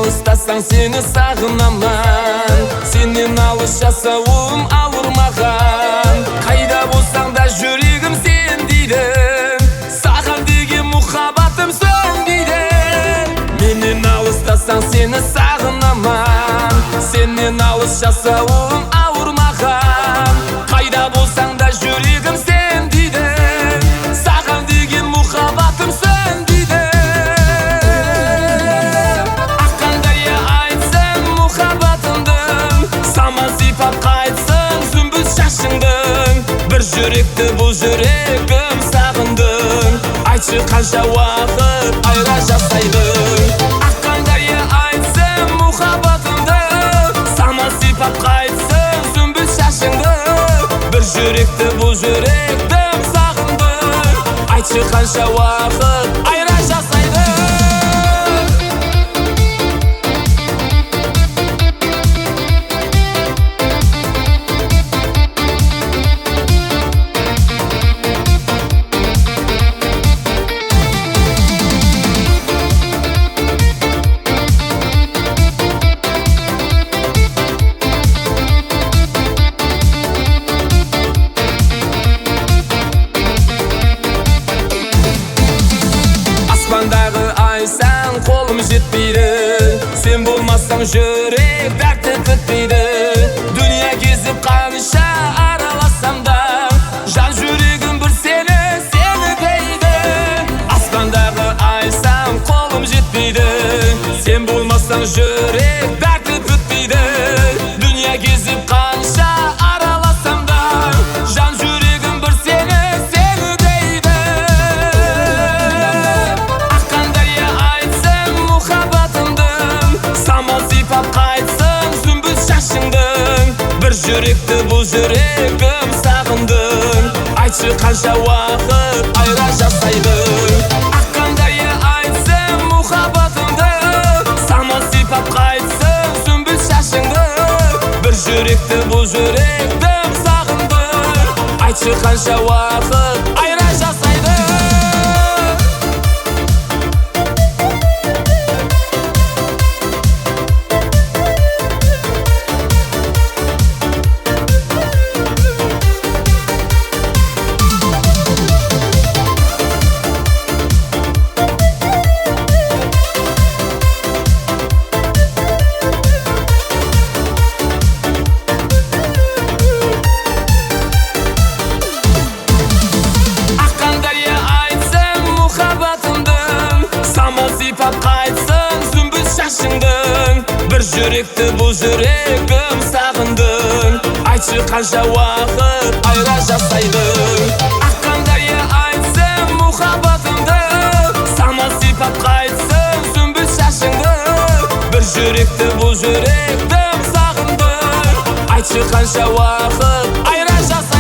алыстасаң сені сағынамын, сенен алыс жасауым ауыр маған. Қайда болсаң да жүрегім сен дейді, саған деген мұхаббатым сөнбейді. Менен алыстасаң сені сағынамын, сенен алыс жасауым ауыр маған. Қайда болсаң да жүрегім сен дейді, саған деген мұхаббатым сөнбейді. Аққандай айтсам мұхаббатымдың, самал сипап қайтсын сүмбіл шашыңдың. Бір жүректі бұл жүрегім сағындың, айтшы қанша уақыт айра жасайдың. Аққандай айтсам мұхаббатымдың, самал сипап қайтсын сүмбіл шашыңдың. Бір жүректі бұл жүрегім сағындың, айтшы қанша уақыт айра жасайдың. Аспандағы айсаң қолым жетпейді, сен болмасаң жүрек дәрті күтпейді. Дүния кезіп қанша араласам да, жан жүрегім бір сені дейді. Аспандағы айсаң қолым жетпейді, сен болмасаң жүрек дәрті күтпейді. Дүния кезіп қанша араласам да, жан жүрегім бір сені дейді. Аққандай айтсам мұхаббатымдың, самал сипап қайтсын сүмбіл шашыңдың. Бір жүректі бұл жүрегім сағындың, айтшы қанша уақыт айра жасайдың. Аққандай айтсам мұхаббатымдың, самал сипап қайтсын сүмбіл шашыңдың. Бір жүректі бұл жүрегім сағындың, айтшы қанша уақыт айра жасайдың. Сипап қайтсын сүмбіл шашыңдың. Бір жүректі бұл жүрегім сағындың, айтшы қанша уақыт айра жасайдың. Аққандай айтсам мұхаббатымдың, самал сипап қайтсын сүмбіл шашыңдың. Бір жүректі бұл жүрегім сағындың, айтшы қанша уақыт айра жасайдың.